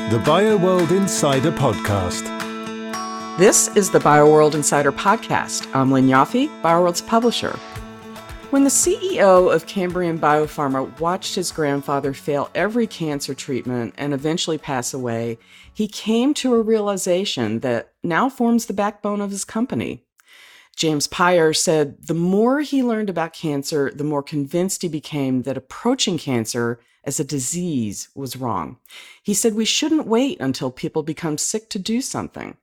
The BioWorld Insider Podcast. This is the BioWorld Insider Podcast. I'm Lynn Yaffe, BioWorld's publisher. When the CEO of Cambrian Biopharma watched his grandfather fail every cancer treatment and eventually pass away, he came to a realization that now forms the backbone of his company. James Pyer said the more he learned about cancer, the more convinced he became that approaching cancer as a disease was wrong. He said we shouldn't wait until people become sick to do something.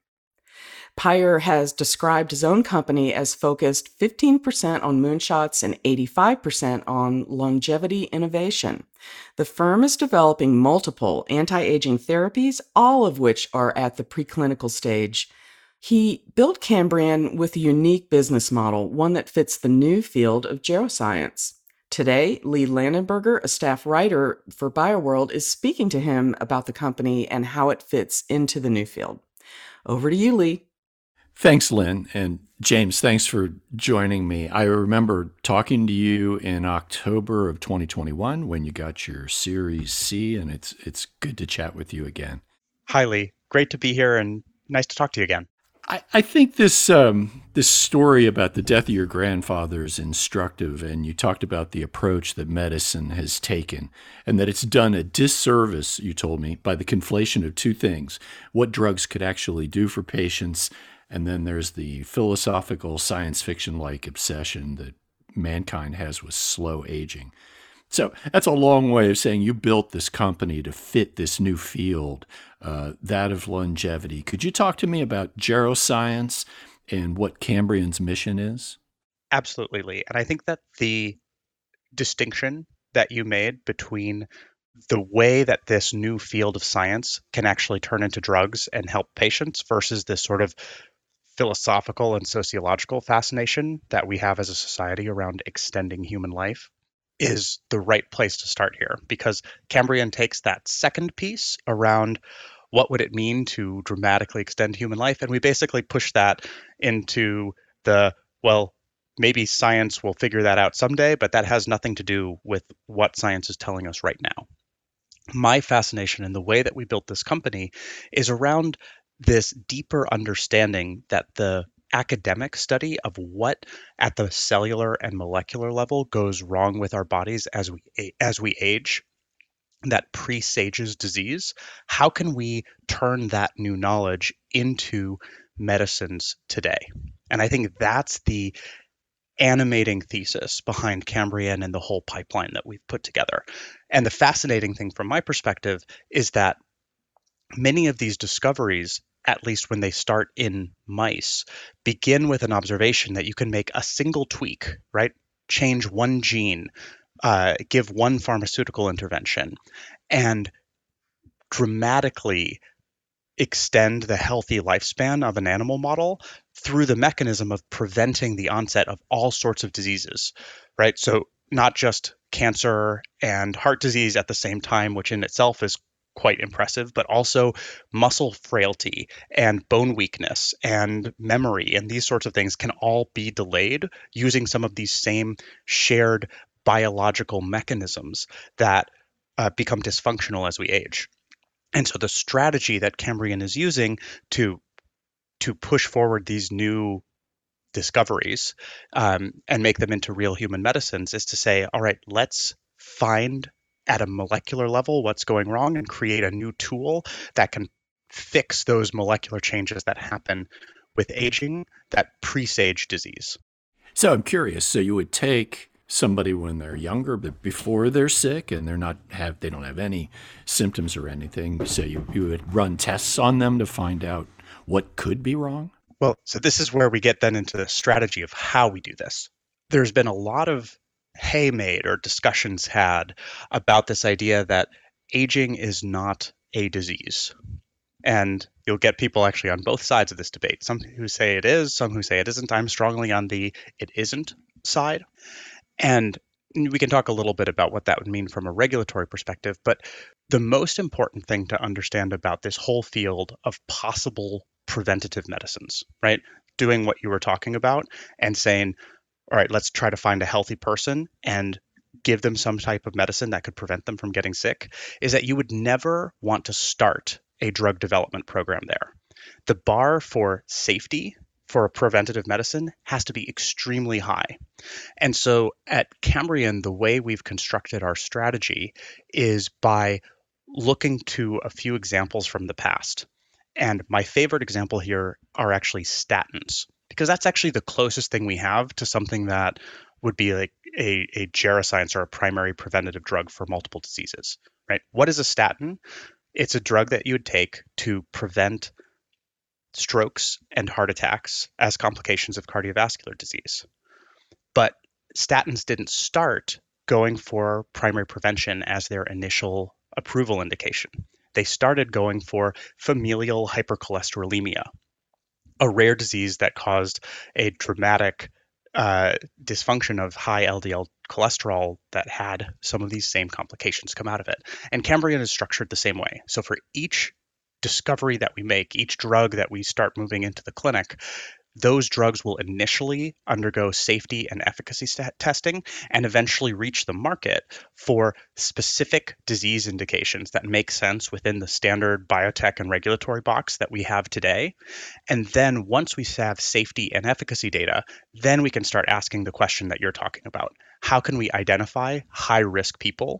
Pyer has described his own company as focused 15% on moonshots and 85% on longevity innovation. The firm is developing multiple anti-aging therapies, all of which are at the preclinical stage. He built Cambrian with a unique business model, one that fits the new field of geroscience. Today, Lee Landenberger, a staff writer for BioWorld, is speaking to him about the company and how it fits into the new field. Over to you, Lee. Thanks, Lynn. And James, thanks for joining me. I remember talking to you in October of 2021 when you got your Series C, and it's good to chat with you again. Hi, Lee. Great to be here and nice to talk to you again. I think this story about the death of your grandfather is instructive, and you talked about the approach that medicine has taken, and that it's done a disservice, you told me, by the conflation of two things: what drugs could actually do for patients, and then there's the philosophical science fiction-like obsession that mankind has with slow aging. So that's a long way of saying you built this company to fit this new field, that of longevity. Could you talk to me about geroscience and what Cambrian's mission is? Absolutely, Lee. And I think that the distinction that you made between the way that this new field of science can actually turn into drugs and help patients versus this sort of philosophical and sociological fascination that we have as a society around extending human life is the right place to start here, because Cambrian takes that second piece around what would it mean to dramatically extend human life, and we basically push that into well, maybe science will figure that out someday, but that has nothing to do with what science is telling us right now. My fascination in the way that we built this company is around this deeper understanding that the academic study of what at the cellular and molecular level goes wrong with our bodies as we age, that presages disease. How can we turn that new knowledge into medicines today? And I think that's the animating thesis behind Cambrian and the whole pipeline that we've put together. And the fascinating thing from my perspective is that many of these discoveries, at least when they start in mice, begin with an observation that you can make a single tweak, right? Change one gene, give one pharmaceutical intervention, and dramatically extend the healthy lifespan of an animal model through the mechanism of preventing the onset of all sorts of diseases, right? So not just cancer and heart disease at the same time, which in itself is quite impressive, but also muscle frailty and bone weakness and memory and these sorts of things can all be delayed using some of these same shared biological mechanisms that become dysfunctional as we age. And so the strategy that Cambrian is using to push forward these new discoveries and make them into real human medicines is to say, all right, let's find at a molecular level what's going wrong and create a new tool that can fix those molecular changes that happen with aging that presage disease. So I'm curious. So you would take somebody when they're younger, but before they're sick and they don't have any symptoms or anything. So you would run tests on them to find out what could be wrong? Well, so this is where we get then into the strategy of how we do this. There's been a lot of hay made or discussions had about this idea that aging is not a disease. And you'll get people actually on both sides of this debate. Some who say it is, some who say it isn't. I'm strongly on the it isn't side. And we can talk a little bit about what that would mean from a regulatory perspective. But the most important thing to understand about this whole field of possible preventative medicines, right? Doing what you were talking about and saying, all right, let's try to find a healthy person and give them some type of medicine that could prevent them from getting sick, is that you would never want to start a drug development program there. The bar for safety for a preventative medicine has to be extremely high. And so at Cambrian, the way we've constructed our strategy is by looking to a few examples from the past. And my favorite example here are actually statins, because that's actually the closest thing we have to something that would be like a geroscience or a primary preventative drug for multiple diseases, right? What is a statin? It's a drug that you would take to prevent strokes and heart attacks as complications of cardiovascular disease. But statins didn't start going for primary prevention as their initial approval indication. They started going for familial hypercholesterolemia, a rare disease that caused a dramatic dysfunction of high LDL cholesterol that had some of these same complications come out of it. And Cambrian is structured the same way. So for each discovery that we make, each drug that we start moving into the clinic, those drugs will initially undergo safety and efficacy testing and eventually reach the market for specific disease indications that make sense within the standard biotech and regulatory box that we have today. And then once we have safety and efficacy data, then we can start asking the question that you're talking about. How can we identify high-risk people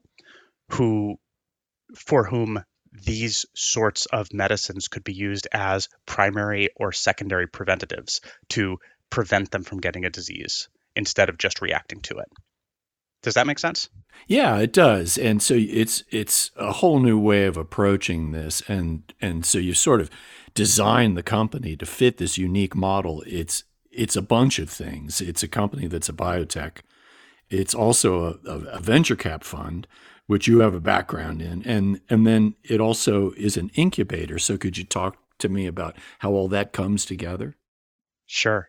for whom these sorts of medicines could be used as primary or secondary preventatives to prevent them from getting a disease instead of just reacting to it? Does that make sense? Yeah, it does. And so it's a whole new way of approaching this. And so you sort of design the company to fit this unique model. It's a bunch of things. It's a company that's a biotech. It's also a venture cap fund, which you have a background in. And then it also is an incubator. So could you talk to me about how all that comes together? Sure.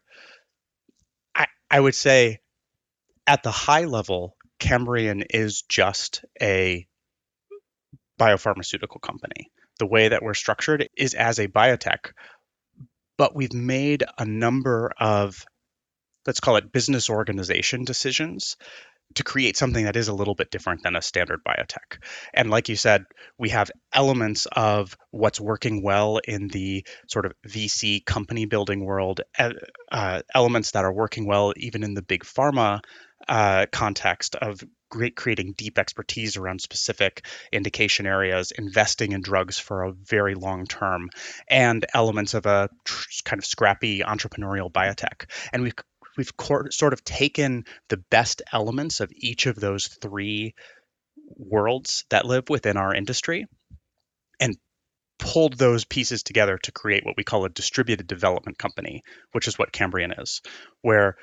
I would say at the high level, Cambrian is just a biopharmaceutical company. The way that we're structured is as a biotech, but we've made a number of, let's call it business organization decisions to create something that is a little bit different than a standard biotech. And like you said, we have elements of what's working well in the sort of VC company building world, elements that are working well even in the big pharma context of creating deep expertise around specific indication areas, investing in drugs for a very long term, and elements of a kind of scrappy entrepreneurial biotech. And we've sort of taken the best elements of each of those three worlds that live within our industry and pulled those pieces together to create what we call a distributed development company, which is what Cambrian is, where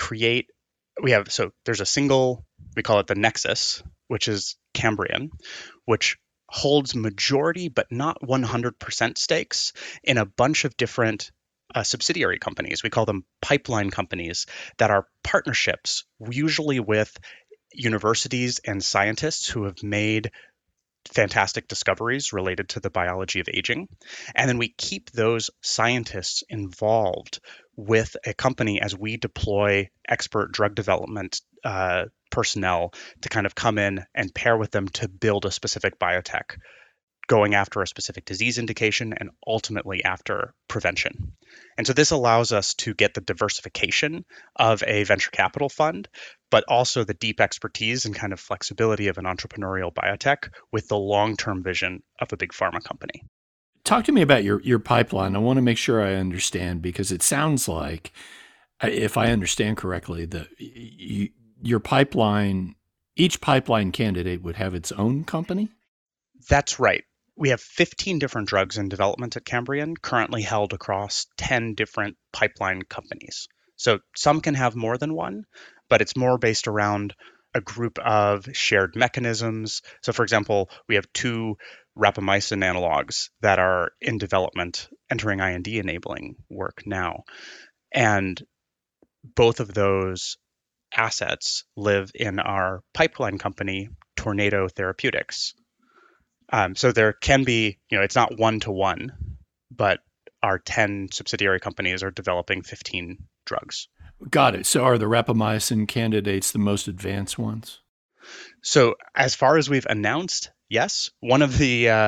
there's a single, we call it the Nexus, which is Cambrian, which holds majority but not 100% stakes in a bunch of different subsidiary companies. We call them pipeline companies that are partnerships, usually with universities and scientists who have made fantastic discoveries related to the biology of aging. And then we keep those scientists involved with a company as we deploy expert drug development personnel to kind of come in and pair with them to build a specific biotech, going after a specific disease indication and ultimately after prevention. And so this allows us to get the diversification of a venture capital fund, but also the deep expertise and kind of flexibility of an entrepreneurial biotech with the long-term vision of a big pharma company. Talk to me about your pipeline. I want to make sure I understand, because it sounds like, if I understand correctly, your pipeline, each pipeline candidate would have its own company? That's right. We have 15 different drugs in development at Cambrian, currently held across 10 different pipeline companies. So some can have more than one, but it's more based around a group of shared mechanisms. So for example, we have 2 rapamycin analogs that are in development, entering IND enabling work now. And both of those assets live in our pipeline company, Tornado Therapeutics. So there can be, it's not one-to-one, but our 10 subsidiary companies are developing 15 drugs. Got it. So are the rapamycin candidates the most advanced ones? So as far as we've announced, yes. One of the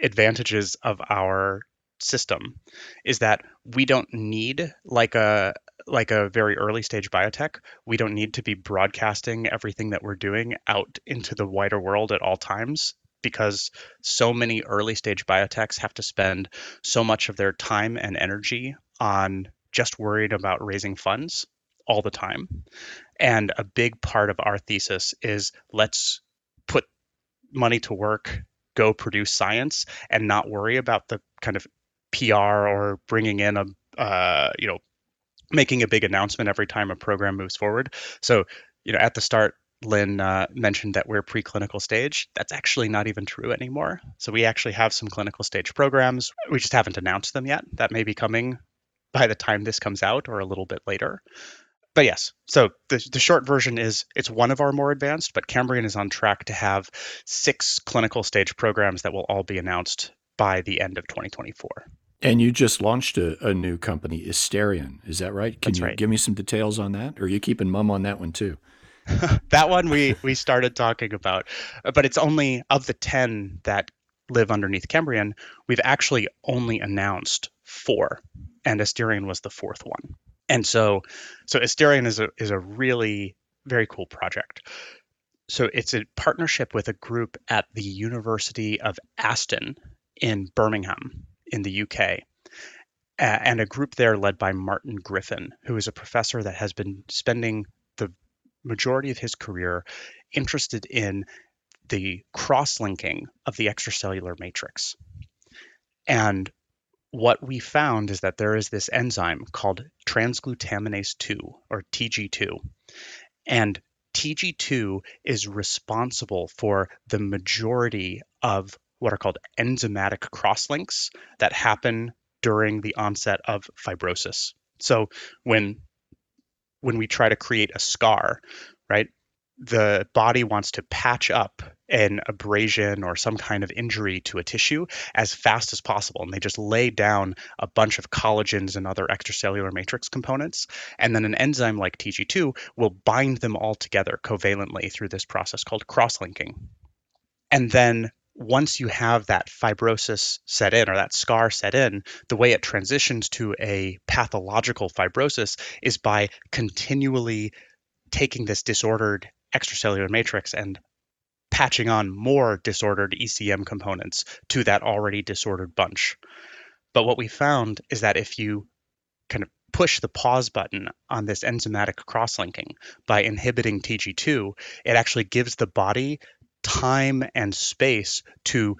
advantages of our system is that we don't need like a very early stage biotech. We don't need to be broadcasting everything that we're doing out into the wider world at all times, because so many early stage biotechs have to spend so much of their time and energy on just worried about raising funds all the time. And a big part of our thesis is let's put money to work, go produce science, and not worry about the kind of PR or bringing in making a big announcement every time a program moves forward. So, at the start, Lynn mentioned that we're preclinical stage. That's actually not even true anymore. So we actually have some clinical stage programs. We just haven't announced them yet. That may be coming by the time this comes out or a little bit later. But yes, so the short version is it's one of our more advanced, but Cambrian is on track to have 6 clinical stage programs that will all be announced by the end of 2024. And you just launched a new company, Asterion. Is that right? Can That's you right. give me some details on that? Or are you keeping mum on that one too? That one we started talking about, but it's only of the 10 that live underneath Cambrian, we've actually only announced 4, and Asterion was the 4th one. And so Asterion is a really very cool project. So it's a partnership with a group at the University of Aston in Birmingham in the UK, and a group there led by Martin Griffin, who is a professor that has been spending the majority of his career interested in the cross-linking of the extracellular matrix. And what we found is that there is this enzyme called transglutaminase 2, or TG2. And TG2 is responsible for the majority of what are called enzymatic crosslinks that happen during the onset of fibrosis. So when we try to create a scar, right, the body wants to patch up an abrasion or some kind of injury to a tissue as fast as possible. And they just lay down a bunch of collagens and other extracellular matrix components. And then an enzyme like TG2 will bind them all together covalently through this process called cross-linking. And then once you have that fibrosis set in, or that scar set in, the way it transitions to a pathological fibrosis is by continually taking this disordered extracellular matrix and patching on more disordered ECM components to that already disordered bunch. But what we found is that if you kind of push the pause button on this enzymatic cross-linking by inhibiting TG2, it actually gives the body time and space to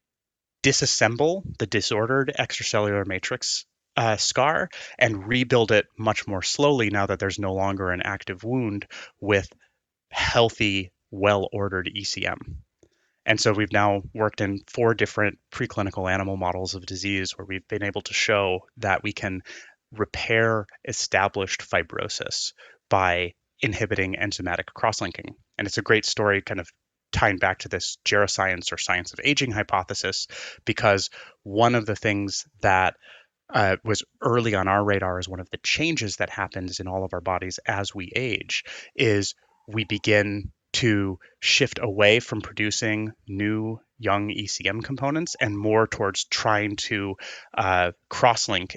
disassemble the disordered extracellular matrix scar and rebuild it much more slowly now that there's no longer an active wound with healthy, well-ordered ECM. And so we've now worked in 4 different preclinical animal models of disease where we've been able to show that we can repair established fibrosis by inhibiting enzymatic cross-linking. And it's a great story kind of tying back to this geroscience or science of aging hypothesis, because one of the things that was early on our radar as one of the changes that happens in all of our bodies as we age is we begin to shift away from producing new young ECM components and more towards trying to cross-link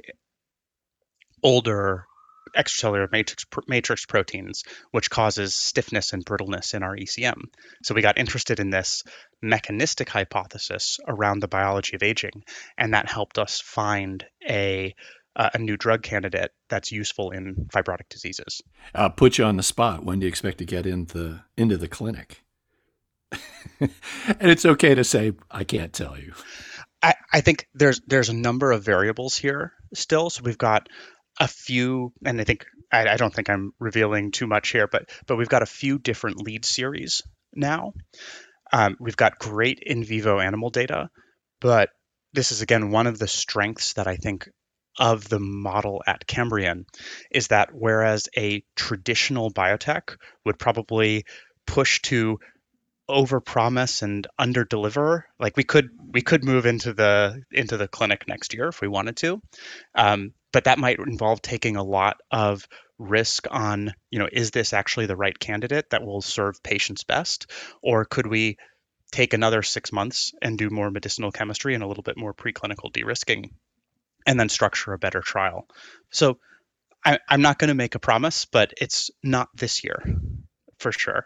older extracellular matrix proteins, which causes stiffness and brittleness in our ECM. So we got interested in this mechanistic hypothesis around the biology of aging, and that helped us find a new drug candidate that's useful in fibrotic diseases. I'll put you on the spot. When do you expect to get into the clinic? And it's okay to say, I can't tell you. I think there's a number of variables here still. So we've got a few, and I don't think I'm revealing too much here, but we've got a few different lead series now. We've got great in vivo animal data, but this is again one of the strengths that I think of the model at Cambrian is that whereas a traditional biotech would probably push to overpromise and underdeliver, like we could move into the clinic next year if we wanted to, but that might involve taking a lot of risk on, is this actually the right candidate that will serve patients best, or could we take another 6 months and do more medicinal chemistry and a little bit more preclinical de-risking, and then structure a better trial. So I'm not going to make a promise, but it's not this year for sure.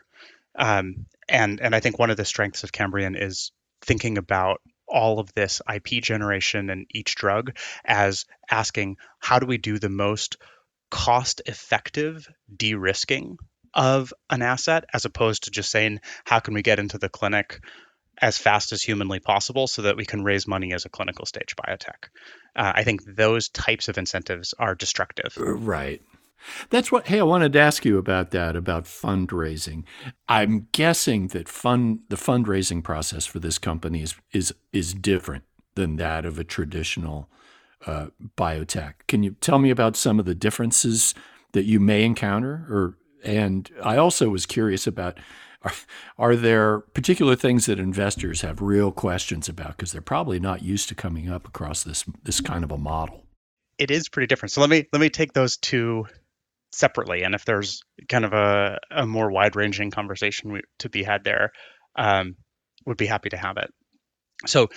And I think one of the strengths of Cambrian is thinking about all of this IP generation and each drug as asking, how do we do the most cost-effective de-risking of an asset, as opposed to just saying, how can we get into the clinic as fast as humanly possible so that we can raise money as a clinical stage biotech. I think those types of incentives are destructive. Right. That's what, hey, I wanted to ask you about that, about fundraising. I'm guessing that the fundraising process for this company is different than that of a traditional biotech. Can you tell me about some of the differences that you may encounter? And I also was curious about, are there particular things that investors have real questions about, because they're probably not used to coming up across this kind of a model? It is pretty different. So let me take those two separately, and if there's kind of a more wide-ranging conversation to be had there, would be happy to have it. So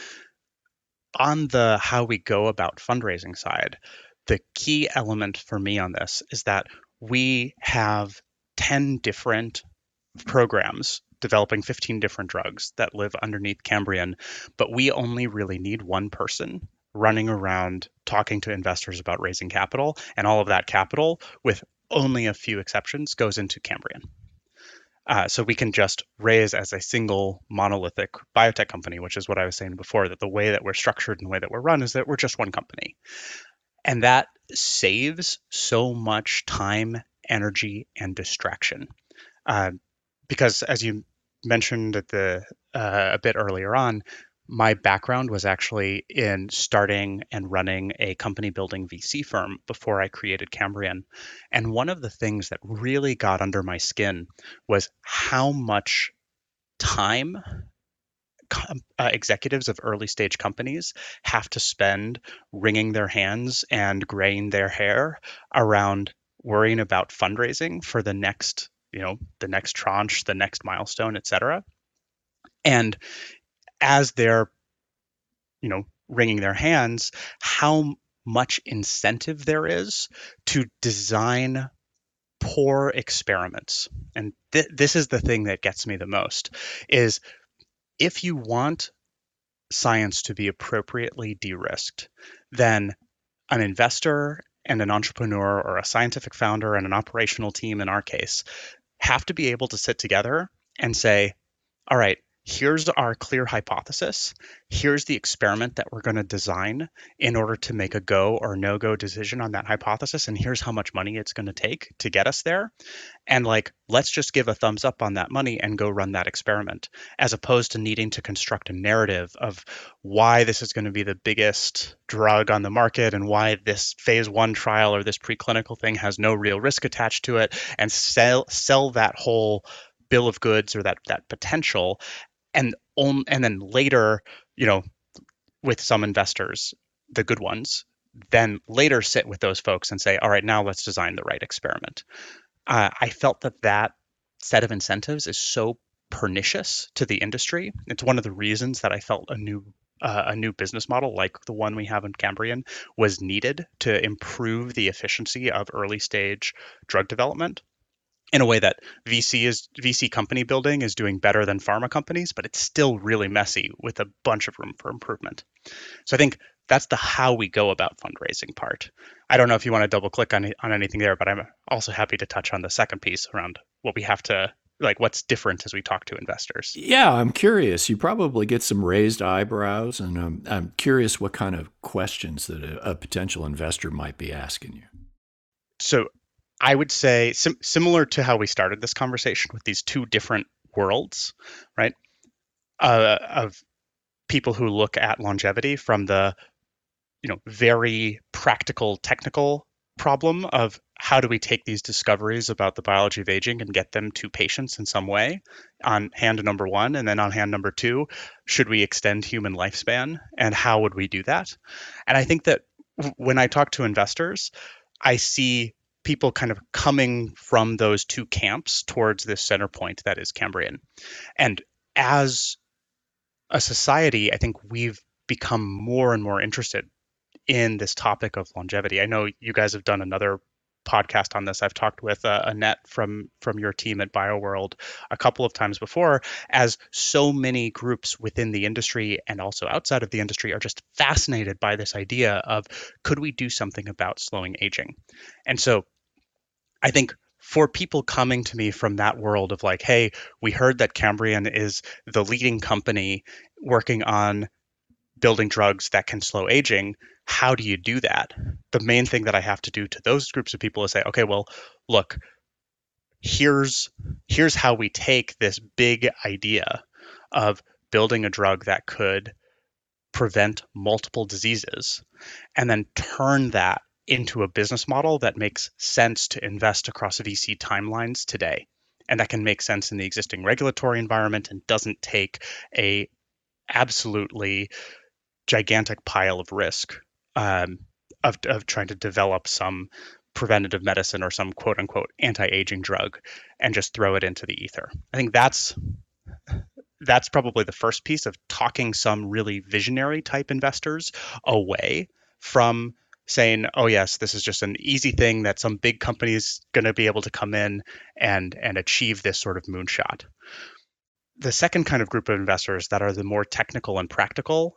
on the how we go about fundraising side, the key element for me on this is that we have 10 different programs developing 15 different drugs that live underneath Cambrian, but we only really need one person running around talking to investors about raising capital, and all of that capital, with only a few exceptions, goes into Cambrian. So we can just raise as a single monolithic biotech company, which is what I was saying before, that the way that we're structured and the way that we're run is that we're just one company. And that saves so much time, energy, and distraction. Because as you mentioned at a bit earlier on, my background was actually in starting and running a company building VC firm before I created Cambrian. And one of the things that really got under my skin was how much time executives of early stage companies have to spend wringing their hands and graying their hair around worrying about fundraising for the next tranche, the next milestone, et cetera. And as they're, wringing their hands, how much incentive there is to design poor experiments. And this is the thing that gets me the most, is if you want science to be appropriately de-risked, then an investor and an entrepreneur, or a scientific founder and an operational team in our case, have to be able to sit together and say, all right, here's our clear hypothesis. Here's the experiment that we're going to design in order to make a go or no-go decision on that hypothesis. And here's how much money it's going to take to get us there. And let's just give a thumbs up on that money and go run that experiment, as opposed to needing to construct a narrative of why this is going to be the biggest drug on the market and why this phase 1 trial or this preclinical thing has no real risk attached to it, and sell that whole bill of goods or that potential. And then later, with some investors, the good ones, then later sit with those folks and say, all right, now let's design the right experiment. I felt that set of incentives is so pernicious to the industry. It's one of the reasons that I felt a new business model like the one we have in Cambrian was needed to improve the efficiency of early stage drug development, in a way that VC company building is doing better than pharma companies, but it's still really messy with a bunch of room for improvement. So I think that's the how we go about fundraising part. I don't know if you want to double click on anything there, but I'm also happy to touch on the second piece around what we have to, what's different as we talk to investors. Yeah, I'm curious. You probably get some raised eyebrows, and I'm curious what kind of questions that a potential investor might be asking you. So I would say similar to how we started this conversation with these two different worlds, right? Of people who look at longevity from the, very practical, technical problem of how do we take these discoveries about the biology of aging and get them to patients in some way on hand number one, and then on hand number two, should we extend human lifespan, and how would we do that? And I think that when I talk to investors, I see people kind of coming from those two camps towards this center point that is Cambrian. And as a society, I think we've become more and more interested in this topic of longevity. I know you guys have done another podcast on this. I've talked with Annette from your team at BioWorld a couple of times before, as so many groups within the industry and also outside of the industry are just fascinated by this idea of, could we do something about slowing aging? And so I think for people coming to me from that world of like, hey, we heard that Cambrian is the leading company working on building drugs that can slow aging. How do you do that? The main thing that I have to do to those groups of people is say, okay, well, look, here's how we take this big idea of building a drug that could prevent multiple diseases and then turn that into a business model that makes sense to invest across VC timelines today, and that can make sense in the existing regulatory environment and doesn't take a absolutely gigantic pile of risk, of trying to develop some preventative medicine or some quote unquote anti-aging drug and just throw it into the ether. I think that's probably the first piece of talking some really visionary type investors away from saying, oh yes, this is just an easy thing that some big company is going to be able to come in and achieve this sort of moonshot. The second kind of group of investors that are the more technical and practical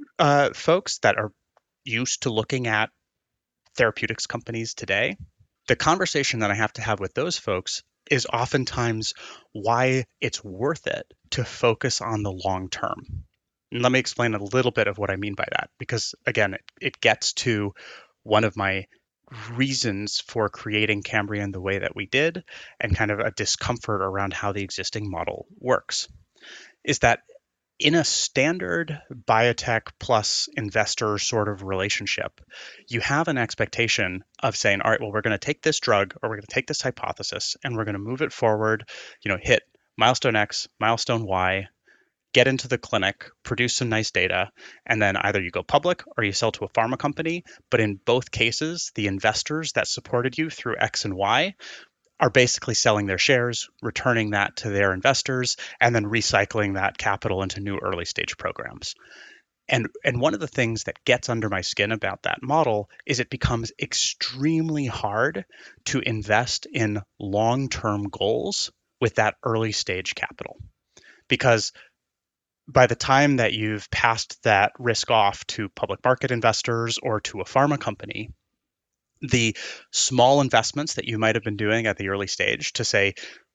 folks that are used to looking at therapeutics companies today, the conversation that I have to have with those folks is oftentimes why it's worth it to focus on the long term. And let me explain a little bit of what I mean by that, because again, it gets to one of my reasons for creating Cambrian the way that we did, and kind of a discomfort around how the existing model works, is that in a standard biotech plus investor sort of relationship, you have an expectation of saying, all right, well, we're going to take this drug or we're going to take this hypothesis and we're going to move it forward, hit milestone X, milestone Y, get into the clinic, produce some nice data, and then either you go public or you sell to a pharma company. But in both cases, the investors that supported you through X and Y are basically selling their shares, returning that to their investors, and then recycling that capital into new early stage programs. And one of the things that gets under my skin about that model is it becomes extremely hard to invest in long-term goals with that early stage capital. Because by the time that you've passed that risk off to public market investors or to a pharma company, the small investments that you might have been doing at the early stage to say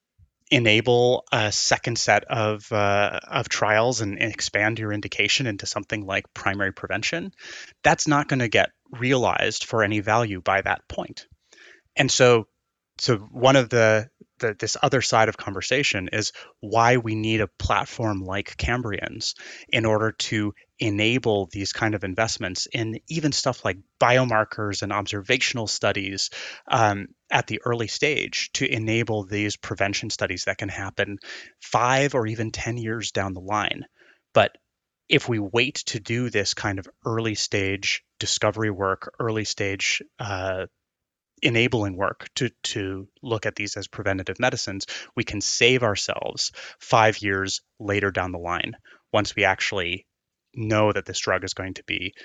enable a second set of trials and expand your indication into something like primary prevention, that's not going to get realized for any value by that point. And so one of this other side of conversation is why we need a platform like Cambrian's in order to enable these kind of investments in even stuff like biomarkers and observational studies at the early stage, to enable these prevention studies that can happen 5 or even 10 years down the line. But if we wait to do this kind of early stage discovery work, early stage enabling work to look at these as preventative medicines, we can save ourselves 5 years later down the line once we actually know that this drug is going to be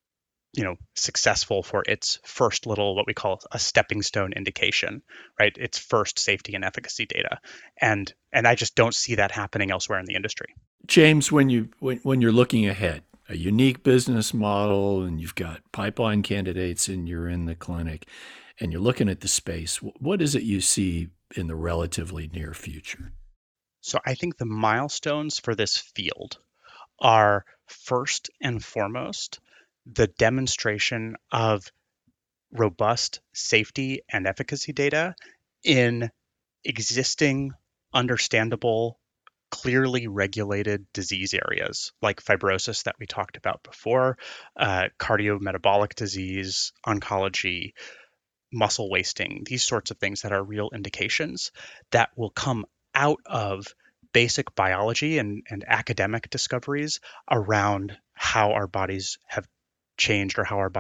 successful for its first little, what we call a stepping stone indication, right? Its first safety and efficacy data. And I just don't see that happening elsewhere in the industry. James, when you're looking ahead, a unique business model and you've got pipeline candidates and you're in the clinic and you're looking at the space, what is it you see in the relatively near future? So I think the milestones for this field are first and foremost the demonstration of robust safety and efficacy data in existing, understandable, clearly regulated disease areas like fibrosis that we talked about before, cardiometabolic disease, oncology, muscle wasting, these sorts of things that are real indications that will come out of basic biology and academic discoveries around how our bodies have changed or how our bodies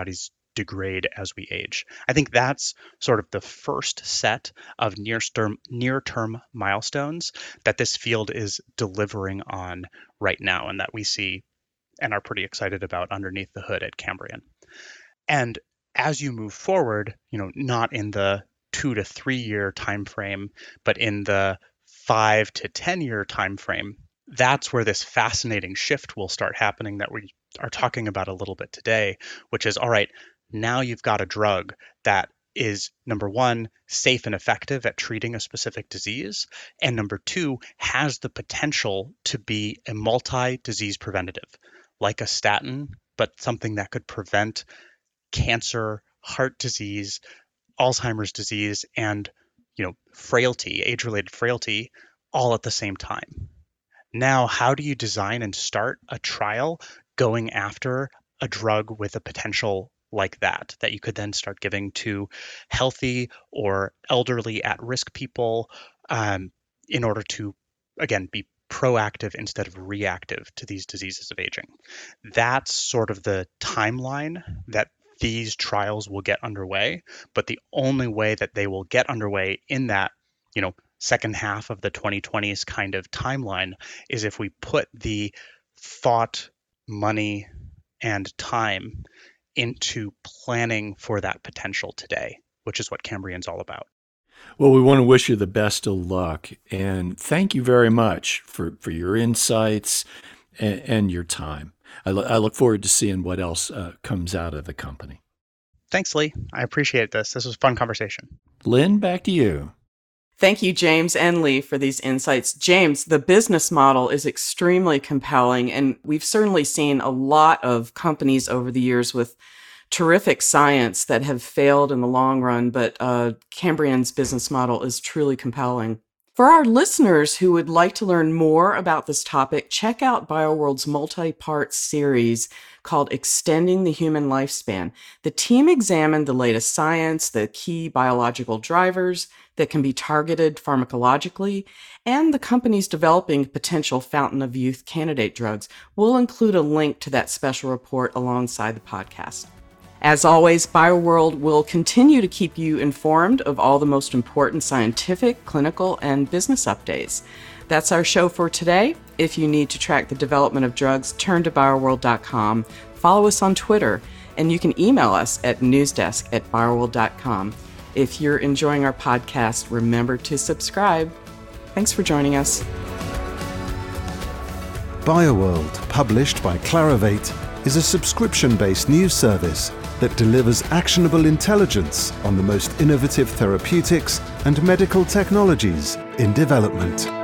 degrade as we age. I think that's sort of the first set of near-term milestones that this field is delivering on right now, and that we see and are pretty excited about underneath the hood at Cambrian. And as you move forward, not in the 2 to 3 year time frame, but in the 5 to 10 year time frame, that's where this fascinating shift will start happening that we are talking about a little bit today, which is, all right, now you've got a drug that is, number one, safe and effective at treating a specific disease, and number two, has the potential to be a multi-disease preventative, like a statin, but something that could prevent cancer, heart disease, Alzheimer's disease, and frailty, age-related frailty, all at the same time. Now, how do you design and start a trial going after a drug with a potential like that you could then start giving to healthy or elderly at-risk people in order to, again, be proactive instead of reactive to these diseases of aging? That's sort of the timeline that these trials will get underway, but the only way that they will get underway in that, second half of the 2020s kind of timeline is if we put the thought, money, and time into planning for that potential today, which is what Cambrian's all about. Well, we want to wish you the best of luck, and thank you very much for your insights and your time. I look forward to seeing what else comes out of the company. Thanks, Lee. I appreciate this. This was a fun conversation. Lynn, back to you. Thank you, James and Lee, for these insights. James, the business model is extremely compelling, and we've certainly seen a lot of companies over the years with terrific science that have failed in the long run, but Cambrian's business model is truly compelling. For our listeners who would like to learn more about this topic, check out BioWorld's multi-part series called Extending the Human Lifespan. The team examined the latest science, the key biological drivers that can be targeted pharmacologically, and the companies developing potential fountain of youth candidate drugs. We'll include a link to that special report alongside the podcast. As always, BioWorld will continue to keep you informed of all the most important scientific, clinical, and business updates. That's our show for today. If you need to track the development of drugs, turn to bioworld.com, follow us on Twitter, and you can email us at newsdesk@bioworld.com. If you're enjoying our podcast, remember to subscribe. Thanks for joining us. BioWorld, published by Clarivate, is a subscription-based news service that delivers actionable intelligence on the most innovative therapeutics and medical technologies in development.